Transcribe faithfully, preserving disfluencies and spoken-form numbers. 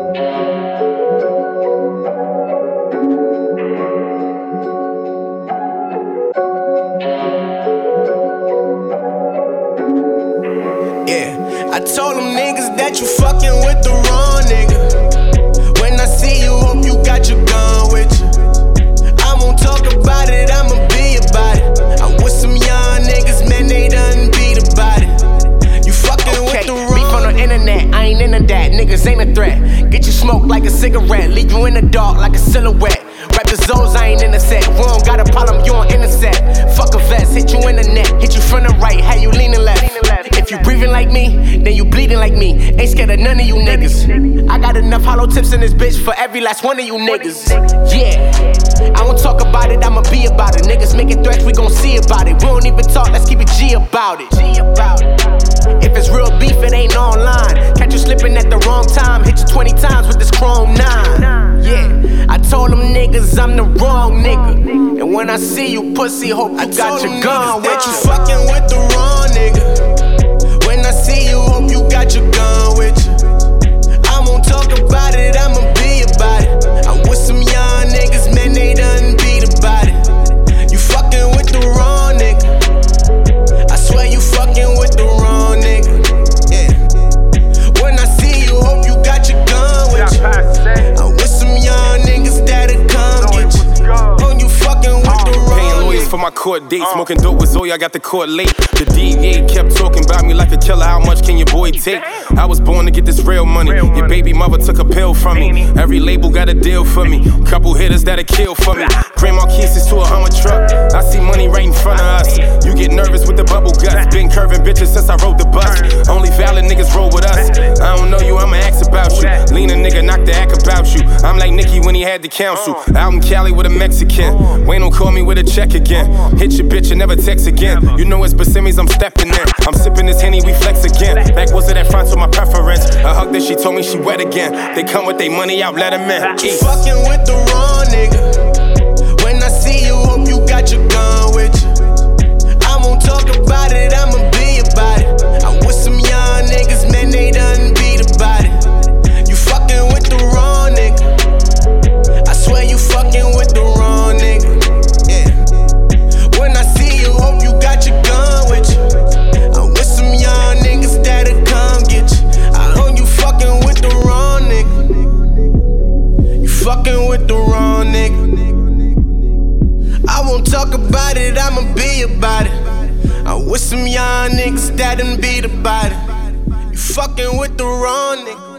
Yeah, I told them niggas that you fucking with the wrong nigga. When I see you, hope you got your gun with you. I won't talk about it, I'ma be about it. I'm with some young niggas, man, they done beat about it. You fucking okay, with the wrong beef on the internet, I ain't into that. Niggas ain't a threat. Get you smoked like a cigarette, leave you in the dark like a silhouette. Rap the Zoes, I ain't innocent. We don't got a problem, you on intercept. Fuck a vest, hit you in the neck, hit you from the right, how you leaning left. If you breathing like me, then you bleeding like me. Ain't scared of none of you niggas. I got enough hollow tips in this bitch for every last one of you niggas. Yeah, I won't talk about it, I'ma be about it. Niggas making threats, we gon' see about it. We don't even talk, let's keep it G about it. G about it. If it's real beef, it ain't online. Catch you slipping at the wrong time, hit you twenty times with this chrome nine. Yeah, I told them niggas I'm the wrong nigga. And when I see you pussy, hope you got your gun with you. Fucking with the wrong nigga. When I see you, hope you got your gun with you. I won't talk about it, I'ma be about it. I'm with some young niggas, man, they done beat about it. You fucking with the wrong nigga. I swear you fucking with the wrong nigga. Yeah. When I see you, hope you got your gun with you. I'm with some young niggas that'll come get you. Oh, you fucking with the wrong nigga. For my court date, smoking dope with Zoe, I got the court late. The D E A kept talking about me like a killer. How much can your boy take? I was born to get this real money. Your baby mother took a pill from me. Every label got a deal for me. Couple hitters that'll kill for me. Grandma kisses to a Hummer truck. I see money right in front of us. You get nervous with the bubble guts. Been curving bitches since I rode the bus. Only valid niggas roll with us. I don't know you, I'ma ask about you. Lean a nigga, knock the act about you. I'm like Nicki when he had the council. Out in Cali with a Mexican. Wayne don't call me with a check again. Hit your bitch and never text again. You know it's Bassimis, I'm stepping in. I'm sipping this Henny, we flex again. Back was it at France with my preference. A hug that she told me she wet again. They come with their money out, let them in. You fucking with the wrong nigga. When I see you, hope you got your gun with you. I won't talk about it, I'ma be about it. I'm with some young niggas, man, they done beat about it. You fucking with the wrong nigga. I swear you fucking with the wrong nigga. Yeah. When I see you, hope you got your gun with you. I'm with some young niggas that'll come get you. I know you fucking with the wrong nigga. You fucking with the wrong nigga. I won't talk about it, I'ma be about it. I'm with some young niggas that done beat about it. You fucking with the wrong nigga.